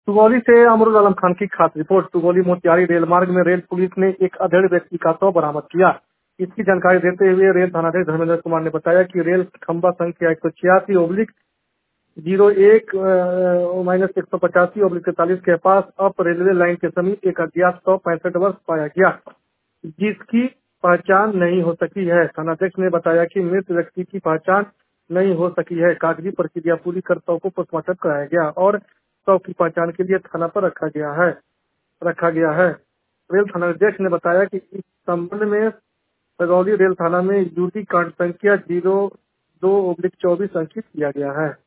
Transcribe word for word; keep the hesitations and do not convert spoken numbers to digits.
सुगौली से अमरुल आलम खान की खास रिपोर्ट। सुगौली मोतिहारी रेल मार्ग में रेल पुलिस ने एक अधेड़ व्यक्ति का शव बरामद किया। इसकी जानकारी देते हुए रेल थानाध्यक्ष धर्मेंद्र कुमार ने बताया कि रेल खंबा संख्या एक सौ छियासी ओब्लिक जीरो एक माइनस एक सौ पचासी ओब्लिक तैतालीस के पास अप रेलवे लाइन के समीप एक अज्ञात शव पैंसठ वर्ष पाया गया, जिसकी पहचान नहीं हो सकी है। थानाध्यक्ष ने बताया कि मृत व्यक्ति की पहचान नहीं हो सकी है। कागजी प्रक्रिया पूरी कर शव को पोस्टमार्टम कराया गया और शव की पहचान के लिए थाना पर रखा गया है रखा गया है रेल थानाध्यक्ष ने बताया कि इस संबंध में सगौली रेल थाना में यूटी कांड संख्या जीरो दो ओब्लिक चौबीस अंकित किया गया है।